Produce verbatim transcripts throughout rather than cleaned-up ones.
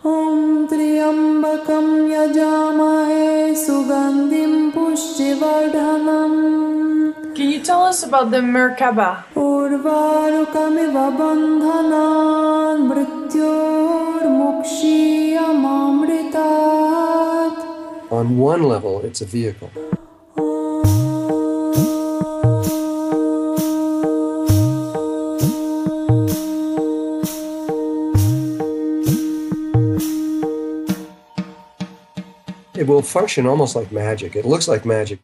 Om Triambakam Yajamahe Sugandhim Pushtivardhanam. Can you tell us about the Merkaba? Urvarukamiva bandhanan mrityor mukshiyamamritat. On one level, it's a vehicle. It will function almost like magic. It looks like magic.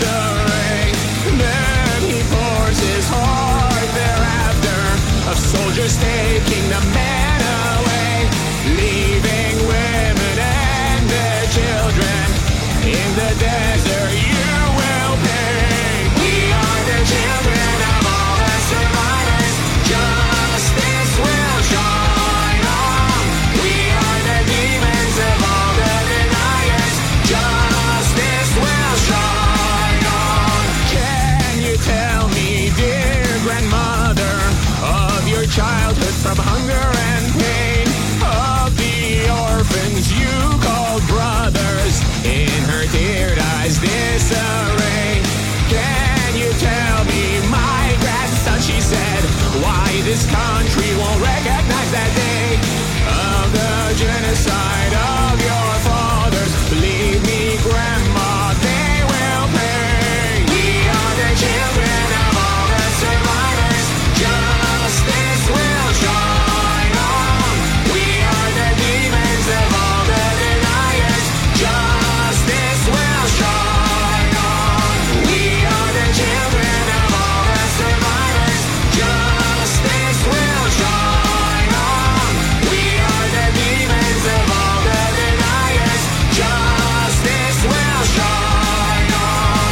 Soldier soldiers taking the men away, leaving women and their children in the desert. You will pay. We are the children of all the survivors. Justice will shine on. We are the demons of all the deniers. Justice will shine on. Can you tell me, dear grandmother, of your childhood from hunger and pain, of the orphans you called brothers, in her teared eyes disarray? Can you tell me, my grandson, she said, why this country won't recognize that day of the genocide of your fathers? Believe me, grandma, they will pay. We are the children of all the survivors. Justice will shine on. We are the demons of all the deniers. Justice will shine on. We are the children of all the survivors. Justice will shine on. We are the demons of all the deniers. Justice will shine on.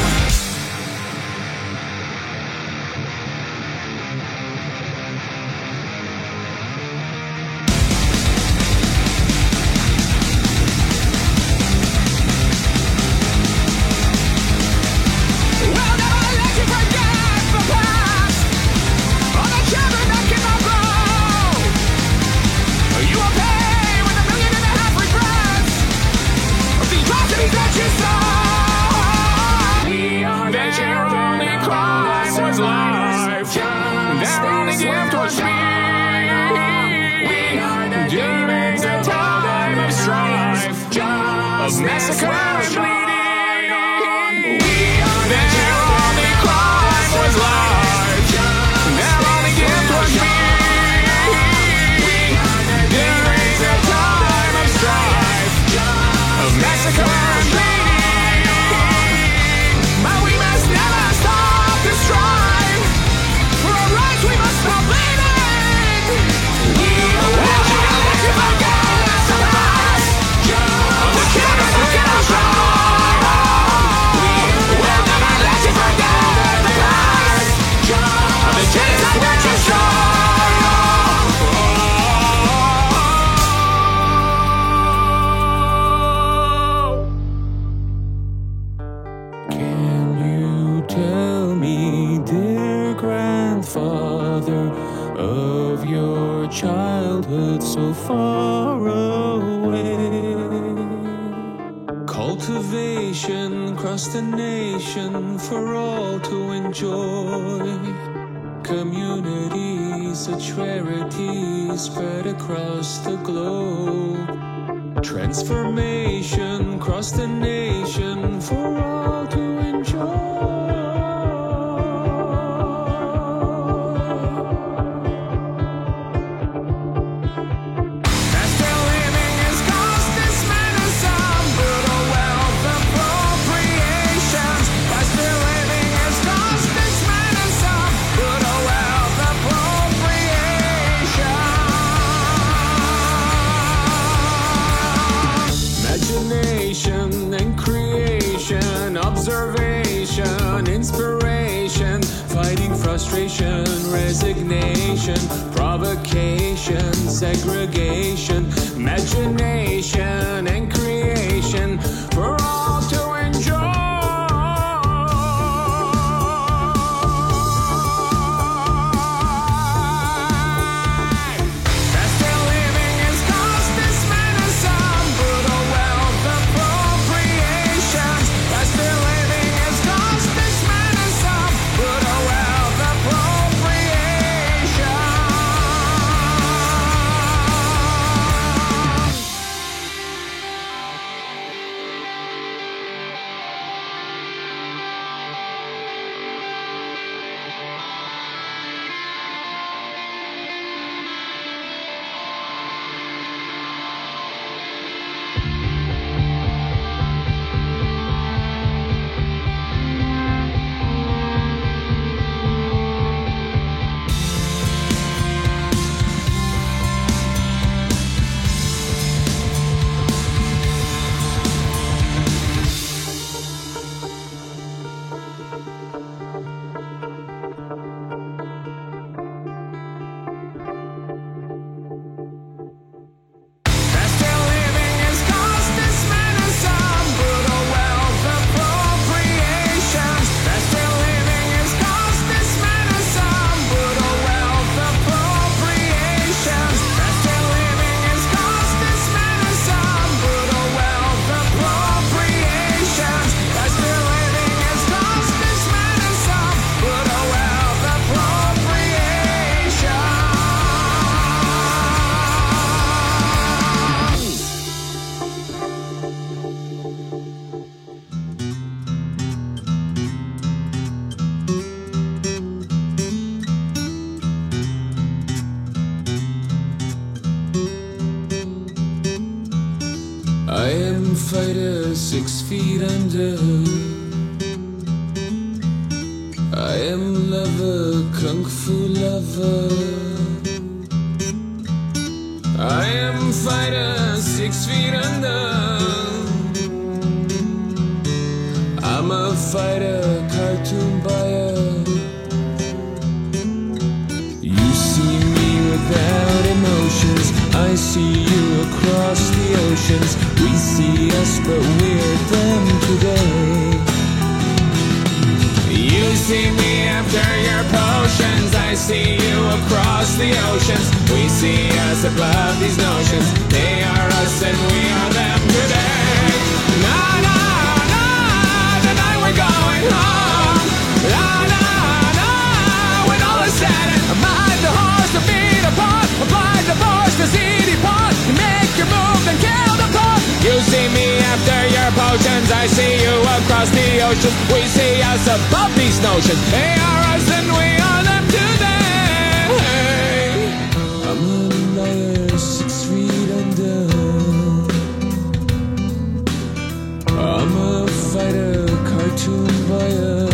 We'll never let you forget the past. All the children that cannot grow. You will pay with a million and a half regrets of the atrocities that you saw. We are the children. Their only crime was life. Their only gift was me. We are the demons of time of strife, of massacre and bleeding. We are the children. Their only crime was life. Their only gift was me. We are the demons of time of strife, of massacre and bleeding. But we must never stop to strive. For our rights we must stop bleeding. We will never let you forget the past. Of the children who cannot show. We will never let you forget the past. Of the genocide that you show. Can you tell me, dear grandfather, of your childhood so far away? Cultivation across the nation for all to enjoy. Communities, such rarities spread across the globe. Transformation across the nation for all to enjoy. Faster living has cost this man some brutal wealth appropriations. Faster living has cost this man some brutal wealth appropriations. Imagination and creation, observe six feet under. I am lover, kung fu lover. I am fighter, six feet under. I'm a fighter, cartoon buyer. You see me without emotions, I see you across the oceans. We see us, but we're them today. You see me after your potions, I see you across the oceans. We see us above these notions. They are us and we are them today. Na na na, tonight we're going home. Na na na, when all is said, am I the horse to beat apart? Apply the force to see depart. Make your move and kill the part. You see me after your potions, I see you across the ocean. We see us above these notions. They are us and we are them today. I'm a liar, six feet under. I'm a fighter, cartoon buyer.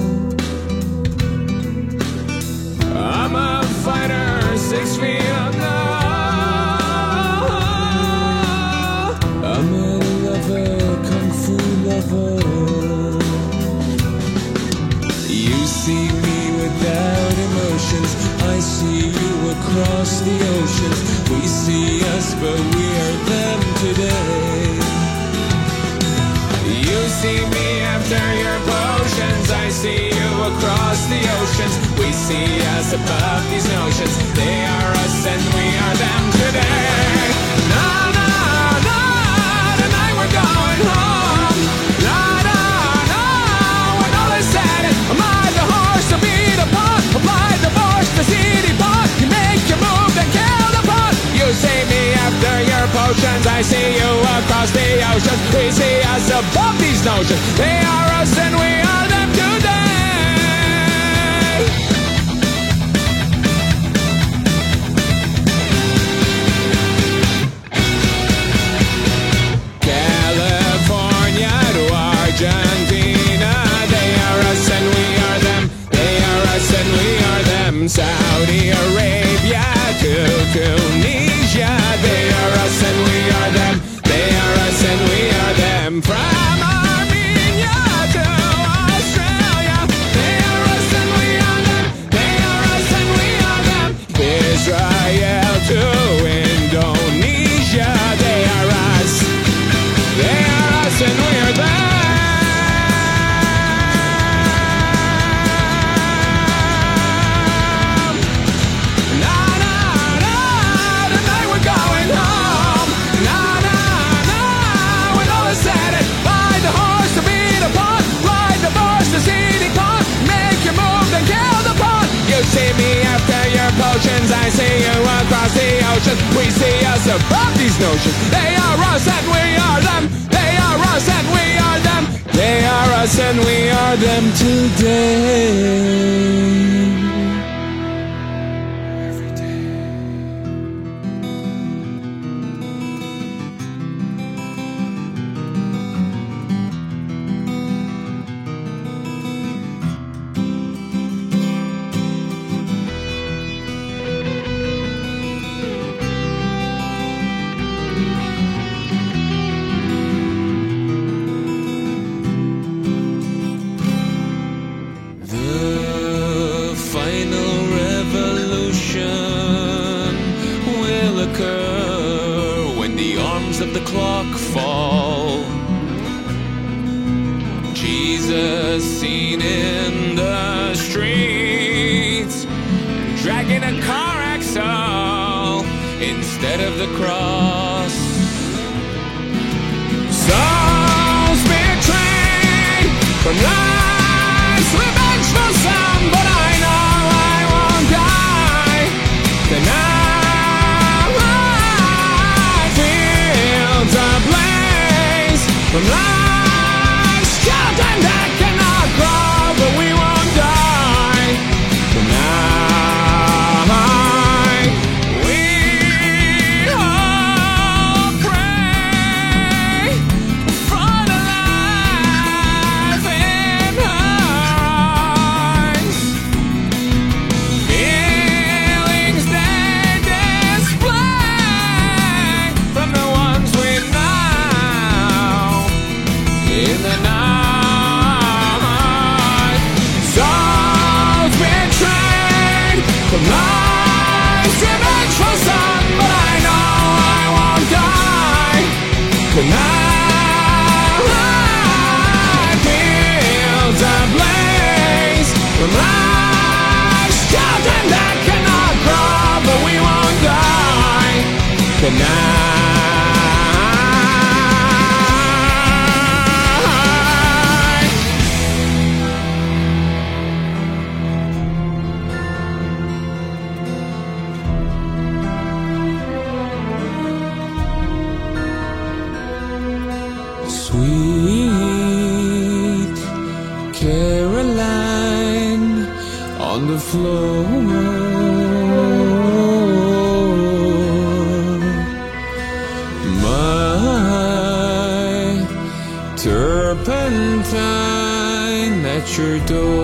I'm a fighter, six feet under. I'm a lover, kung fu lover. You see me without emotions, I see you across the oceans. We see us, but we are them today. You see me after your potions, I see you across the oceans. We see us above these notions. They are us and we are them today. Na na na, tonight we're going home. Na na na, when all is said, am I the horse to beat upon? Apply the force to see depart. You make your move and kill the part. You see me after your potions, I see you across the oceans. We see us above these notions. They are us and we are them today. California to Argentina, they are us and we are them. They are us and we are them. Saudi Arabia to Tunisia, they are us and we are them. They are us and we are them. From Armenia to Australia, they are us and we are them. They are us and we are them. Israel to Indonesia, they are us. They are us and we are them. Na na na, tonight we're going home. Na na na, when all is said, ride the horse to beat apart. Ride the force to see depart. Make your move and kill the part. You see me after your potions, I see you across the ocean. We see us above these notions. They are us and we are them. They are us and we are them. They are us and we are them today. The final revolution will occur when the arms of the clock fall. Jesus seen in the streets, dragging a car axle instead of the cross. Souls betrayed from life's revengeful sun, but I know I won't die. Tonight fields ablaze from life's skeleton that cannot grow, but we won't die. Tonight we all pray for the life's revengeful sun, but I know I won't die. Tonight, fields ablaze, life's children that cannot crawl, but we won't die. Tonight. Sweet Caroline on the floor, my turpentine at your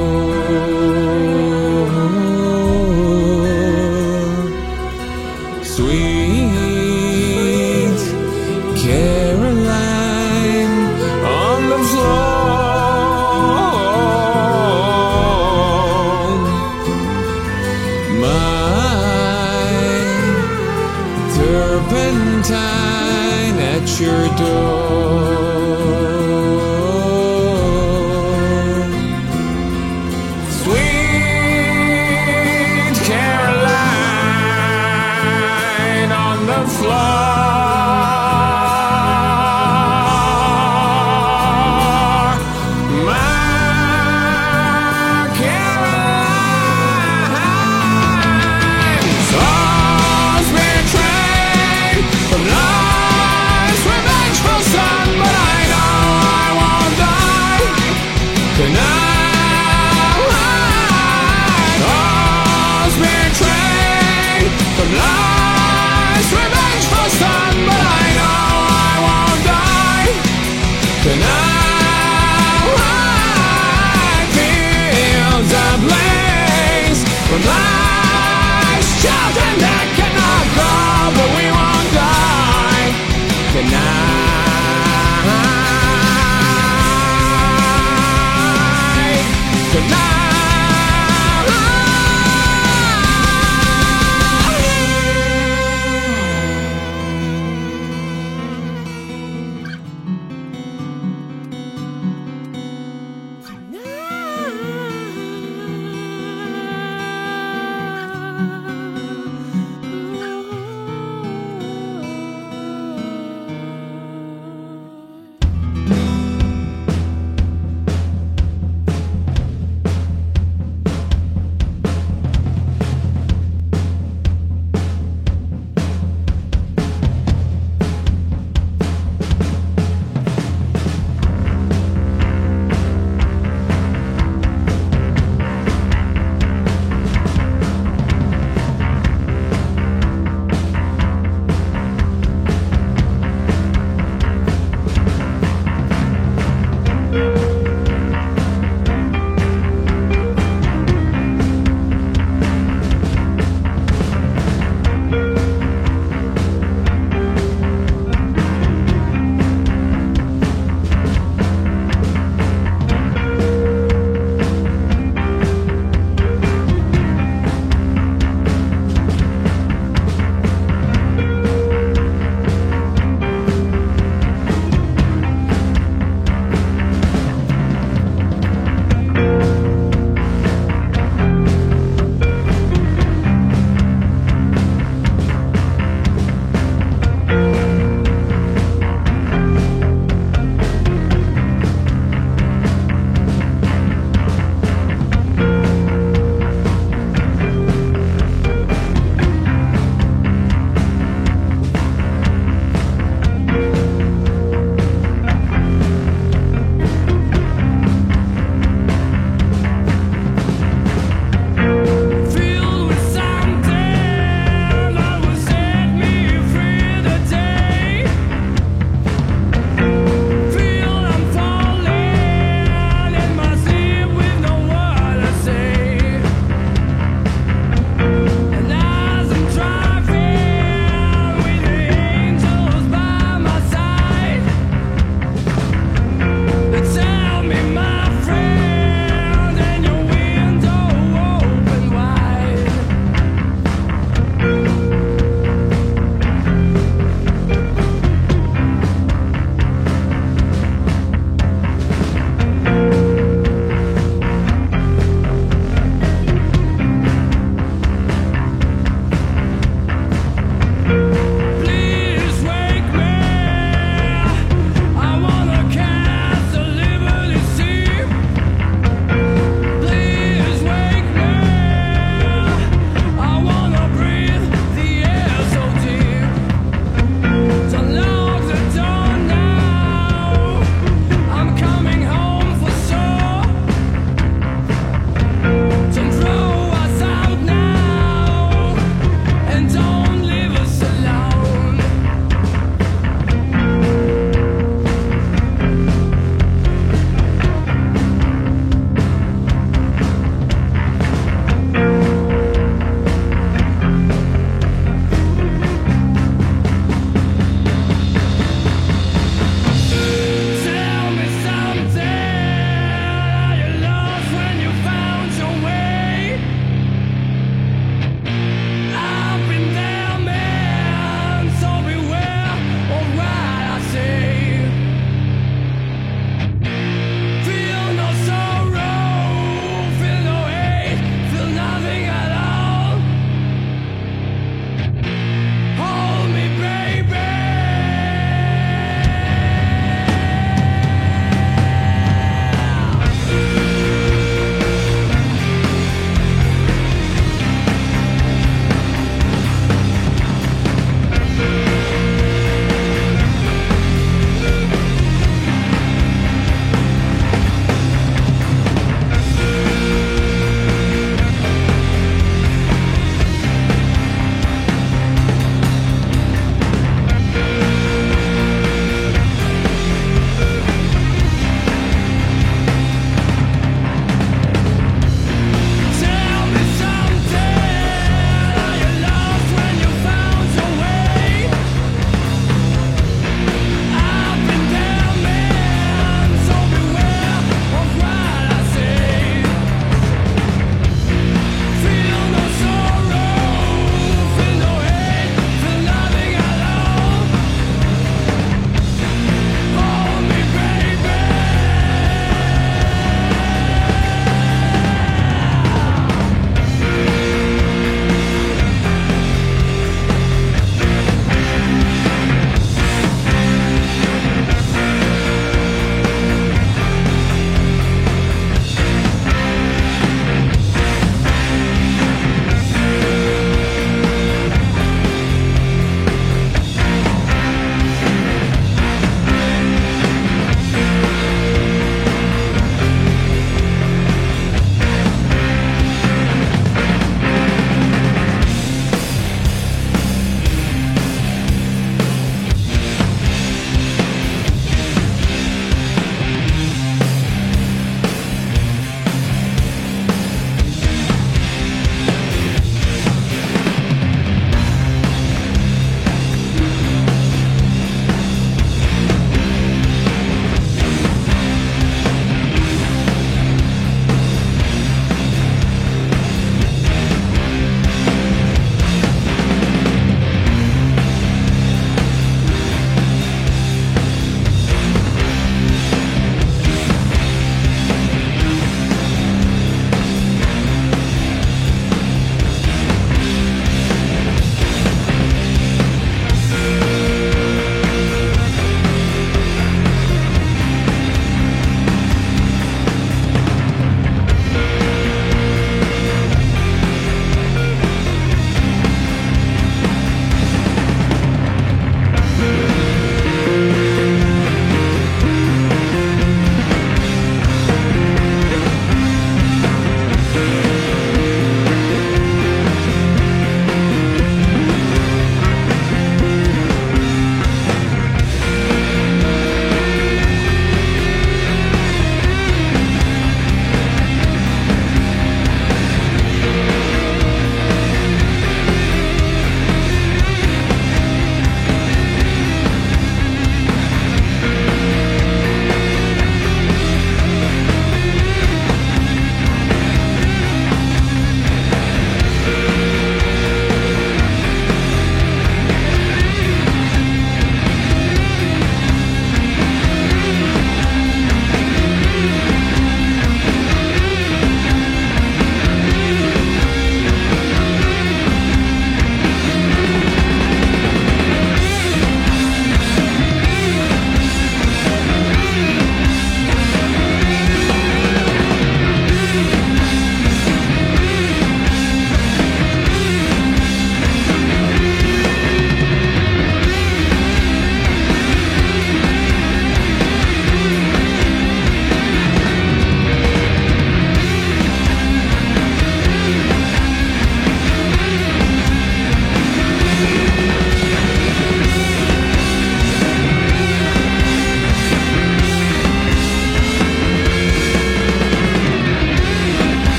door. Sweet Caroline on the floor, my turpentine at your door. Sweet Caroline on the floor. Life's children that cannot crawl, but we won't die tonight. Tonight.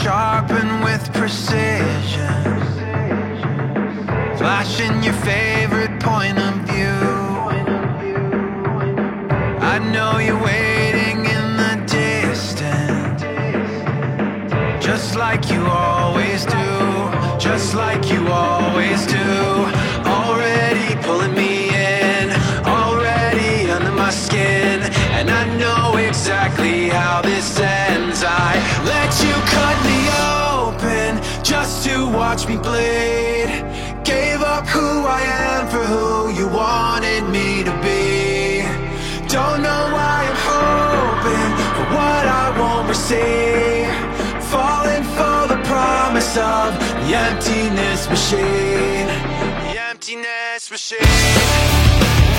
sharpened with precision, flashing your favorite point of view. I know you're waiting in the distance, just like you always do, just like you always do. Already pulling me in, already under my skin, and I know exactly how this ends. I let you cut me open just to watch me bleed. Gave up who I am for who you wanted me to be. Don't know why I'm hoping for what I won't receive, falling for the promise of the emptiness machine, the emptiness machine.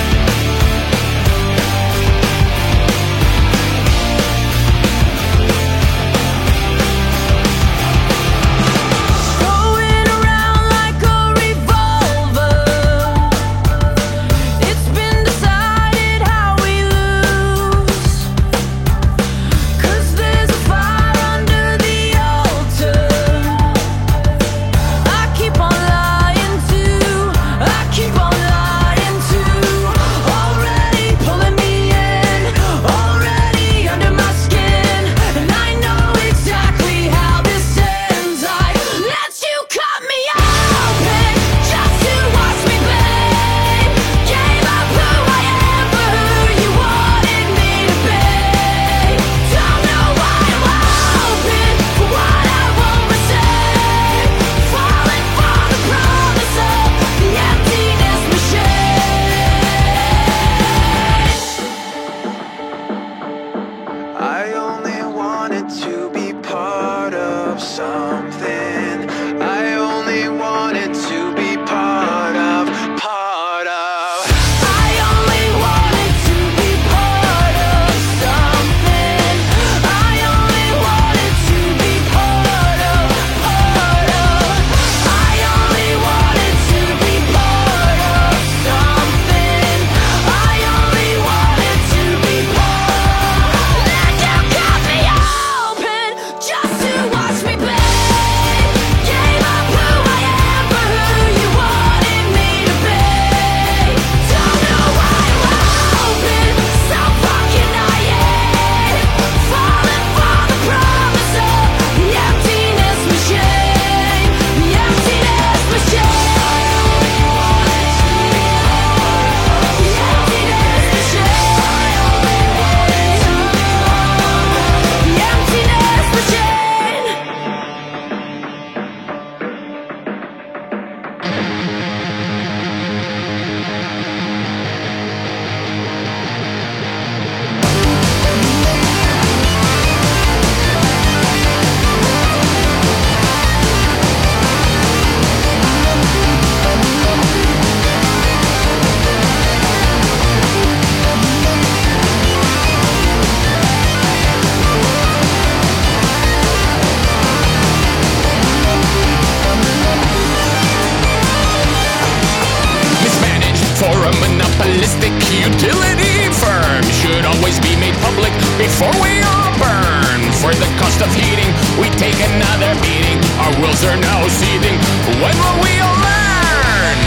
Utility firm should always be made public before we all burn. For the cost of heating, we take another beating. Our wills are now seething. When will we all learn?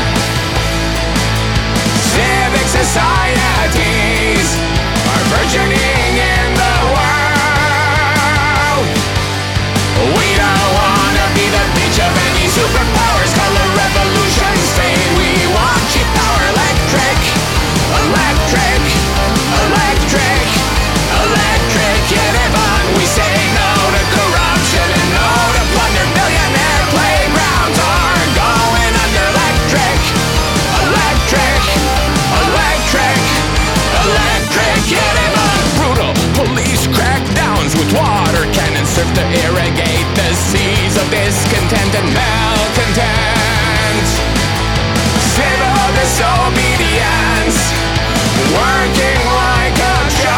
Civic societies are burgeoning in the world. We don't wanna be the bitch of any superpowers. Color revolutions fade. We want cheap power, electric. Electric, electric, electric, Yerevan. We say no to corruption and no to plunder. Millionaire playgrounds are going under. Electric, electric, electric, electric, Yerevan. Brutal police crackdowns with water cannons serve to irrigate the seas of discontent and malcontent. Civil disobedience, working like a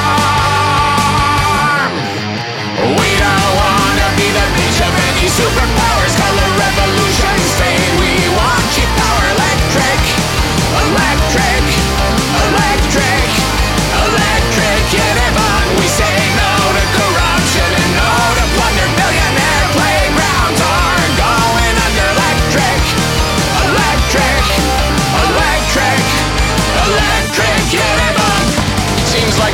charm. We don't wanna be the bitch of any superpowers. Color revolutions fade. We want cheap power, electric, electric, electric, electric, Yerevan. We say no to corruption and no to plunder. Millionaire playground.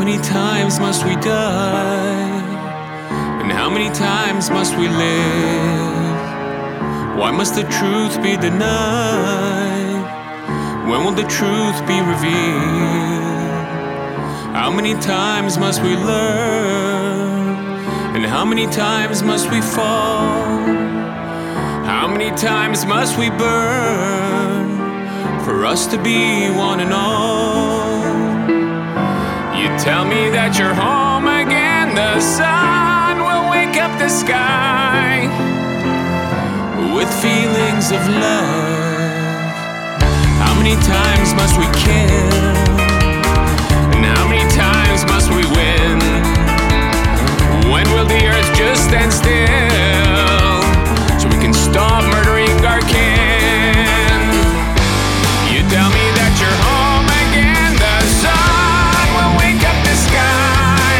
many times must we die? And how many times must we live? Why must the truth be denied? When will the truth be revealed? How many times must we learn? And how many times must we fall? How many times must we burn for us to be one and all? You tell me that you're home again. The sun will wake up the sky with feelings of love. How many times must we kill? And how many times must we win? When will the earth just stand still so we can stop murdering our kin? You tell me that you're home again. The sun will wake up the sky.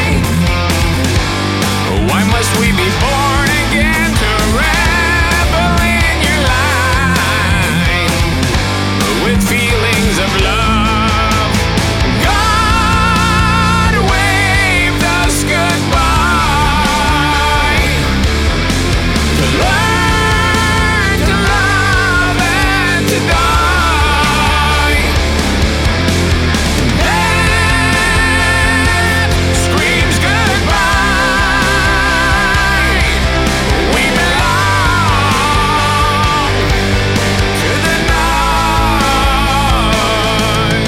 Why must we be born again to revel in your light with feelings of love? God waved us goodbye to learn to love and to die. Death screams goodbye. We belong to the night.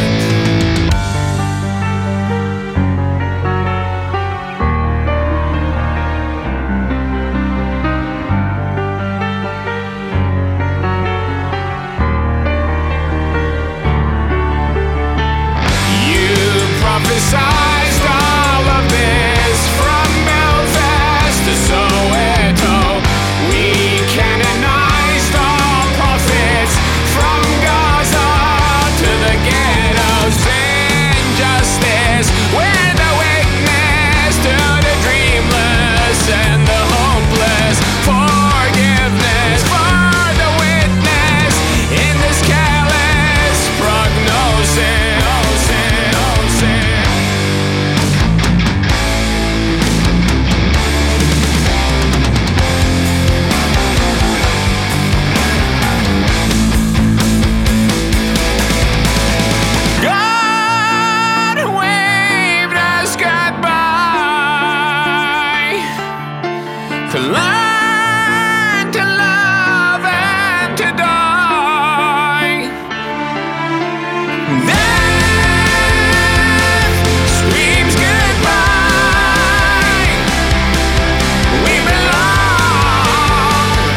You prophesized all of this from Belfast to Soweto. We canonized all prophets from Gaza to the ghettos. Injustice, we're the witness to the dreamless and the hopeless. Forgiveness for the witness in this careless prognosis. God waved us goodbye to learn to love and to die. Death screams goodbye. We belong.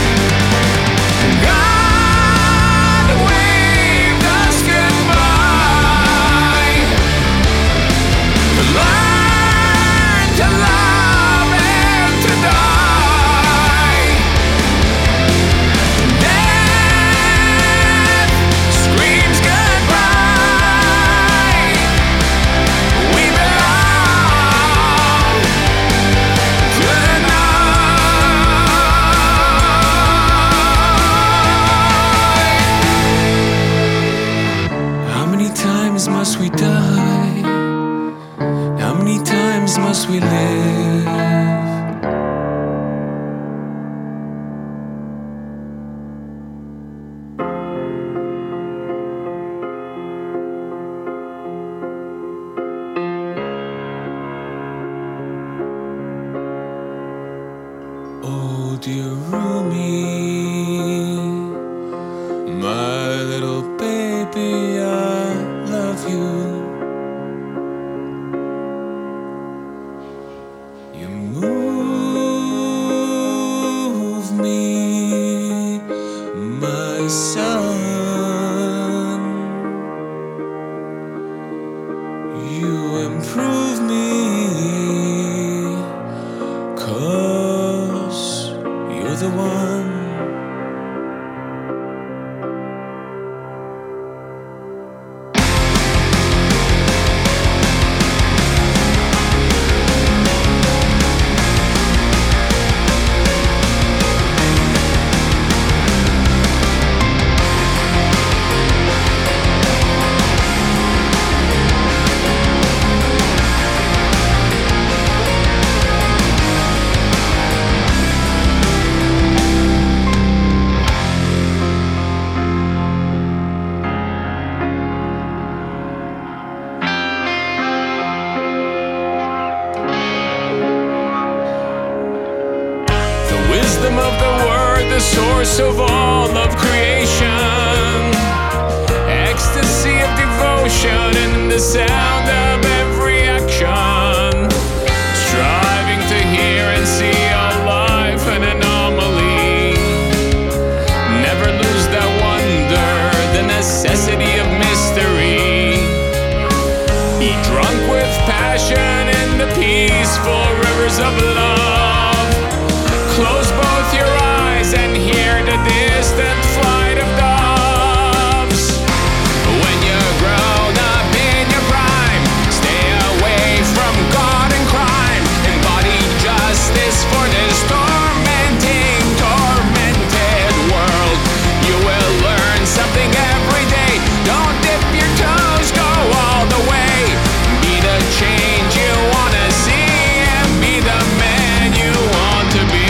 God waved us goodbye to learn to love and to die. Death screams goodbye. We belong to the night. How many times must we die? How many times must we live? Oh dear Rumi, my little baby, I love you. You move me, my son. You improve me, 'cause you're the one. rhythm of the word, the source of all of creation. Ecstasy of devotion and the sound of every action. Striving to hear and see all life an anomaly. Never lose that wonder, the necessity of mystery. Be drunk with passion in the peaceful rivers of love. Close both your eyes and hear the distant flight of doves. When you're grown up in your prime, stay away from God and crime. Embody justice for this tormenting, tormented world. You will learn something every day. Don't dip your toes, go all the way. Be the change you wanna see and be the man you want to be.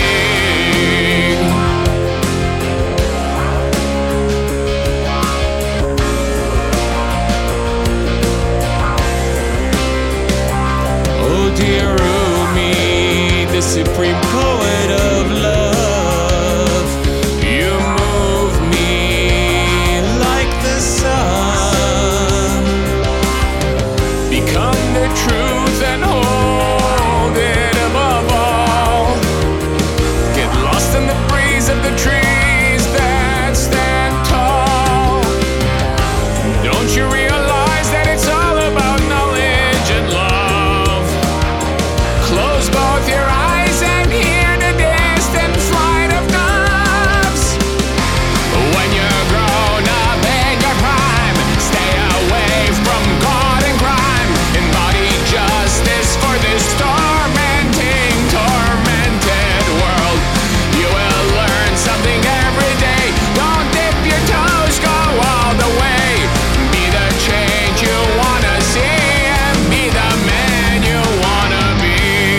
Oh dear Rumi, the supreme poet of love, you move me like the sun. Become the truth and hold it above all. Get lost in the breeze of the trees that stand tall. Don't you realize that it's all about knowledge and love? Close both your eyes and hear the distant flight of doves. When you're grown up in your prime, stay away from God and crime. Embody justice for this tormenting, tormented world. You will learn something every day. Don't dip your toes, go all the way. Be the change you wanna see and be the man you wanna be.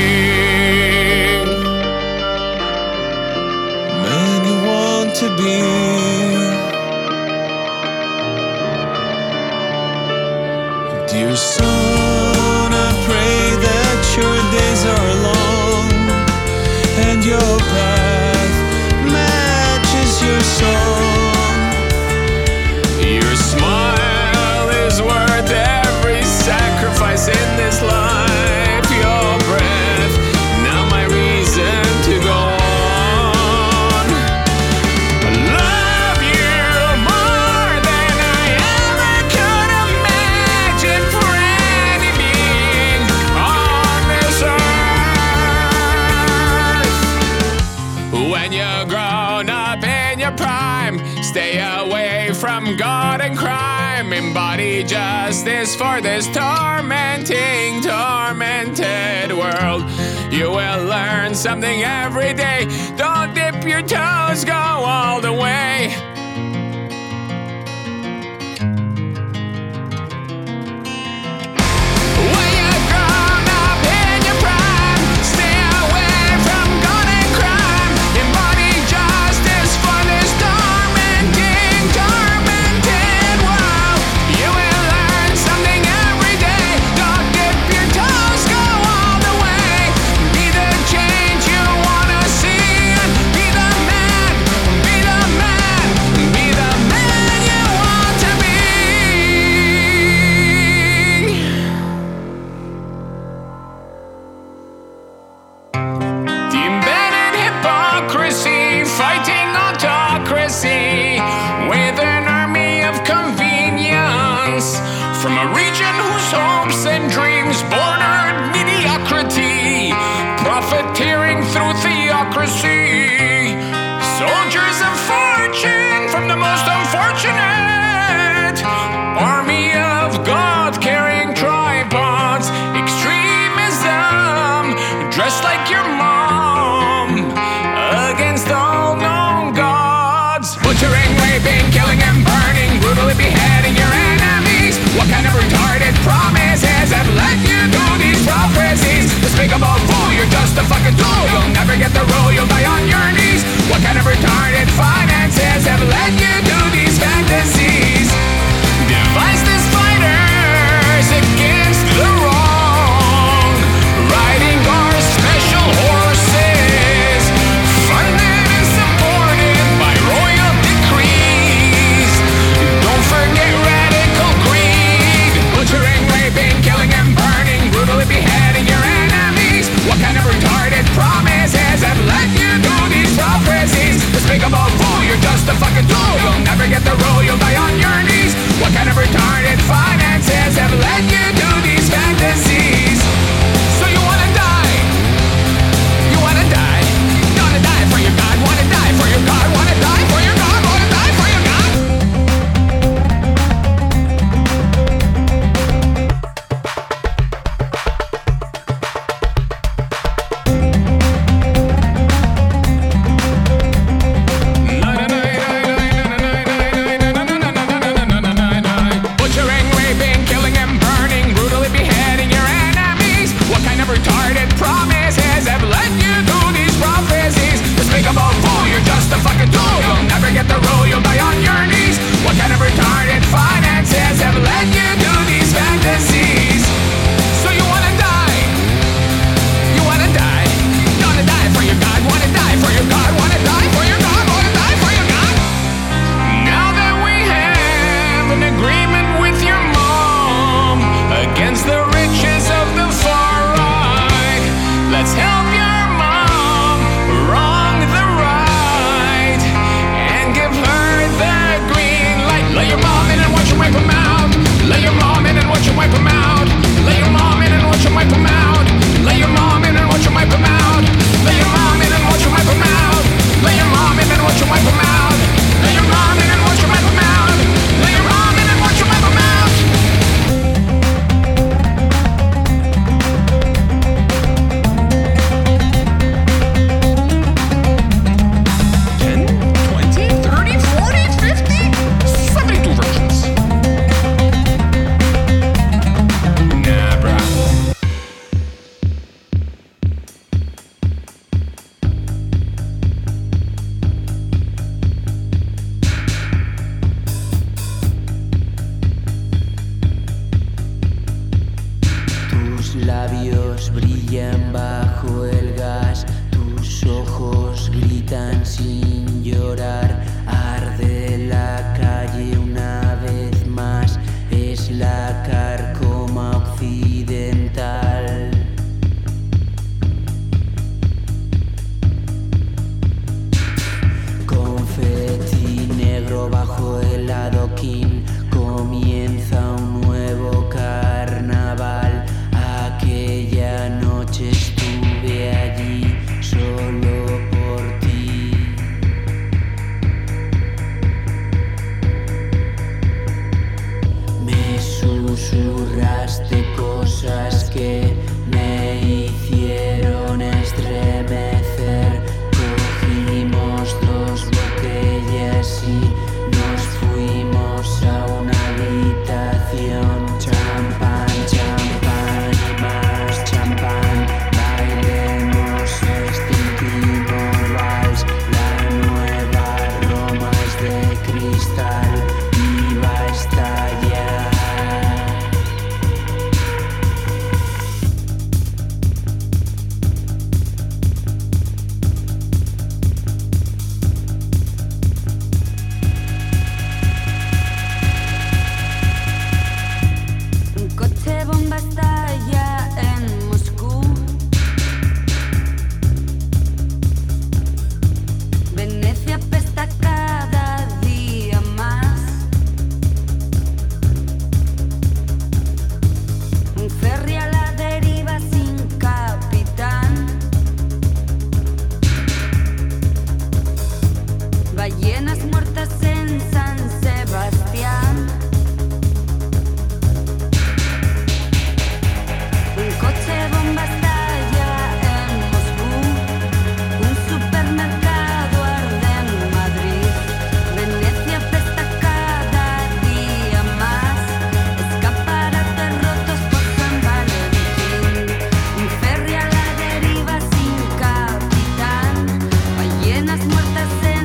Man you want to be. Dear son, I pray that your days are long and your path matches your song. Your smile is worth every sacrifice in this life. Your breath, now my reason to go on. I love you more than I ever could imagine for any being on this earth. When you're grown up in your prime, stay away from God and crime. Embody justice for this tormenting, tormented world. You will learn something every day. Don't dip your toes, go all the way. When you're grown up in your prime, stay away from God and crime. Embody justice for this tormenting, tormented world. You will learn something every day. Don't dip your toes, go all the way. Be the change you wanna see and be the man, be the man, be the man you want to be. The embedded hypocrisy, fighting autocracy with an army of convenience. From a region whose hopes and dreams bordered mediocrity, profiteering through theocracy. Soldiers of fortune from the most unfortunate. Army of God carrying tripods. Extremism, dressed like your mom. Against all known gods. Butchering, raping, killing and burning. Brutally beheading your enemies. What kind of retarded promises have led you to these prophecies? Despicable fool, you're just a fucking tool. You'll never get the rule, you'll die on your knees. What kind of retarded finances have led you to these fantasies? Device this fighters against the wrong. Riding our special horses, funded and you're just a fucking tool. You'll never get the rule, you'll die on your knees. What kind of retarded finances have led you to these fantasies? So you wanna die? You wanna die? Gonna die for your God, wanna die for your God, wanna die for your God, wanna die for your God. Now that we have an agreement with your mom against the riches of the far right, let's help your mom wrong the right and give her the green light. Let your mom in and watch her wipe them out. Let your mom in and watch her wipe them out. Let your mom in and watch her wipe them out. Let your mom in and watch her wipe them out. Let your mom in and watch her wipe them out. Let your mom in and watch her wipe them out. Let your mom in and watch her wipe them out. Let your mom in and watch her wipe them out. ten, twenty, thirty, forty, fifty, seventy-two versions. Nah, bruh. Tus labios brillan bajo el gas, tus ojos gritan sin llorar. Arde la calle una vez más, es la carcoma occidental. Confeti negro bajo el adoquín, comienza un nuevo carnaval. Aquella noche estuve allí solo por ti. Me susurraste cosas que me hicieron estremecer. Cogimos dos botellas y nos fuimos a una habitación. Champán, champán y más champán. Bailemos este último vals. La nueva Roma es de cristal y va a estallar. Un coche bomba estalla en Moscú. Venecia apesta cada día más. Un ferry a la deriva sin capitán. Ballenas muertas en San Sebastián. Un coche bomba estalla en Moscú. Un supermercado arde en Madrid. Venecia apesta cada día más. Escaparates rotos por San Valentín. Un ferry a la deriva sin capitán. Ballenas muertas en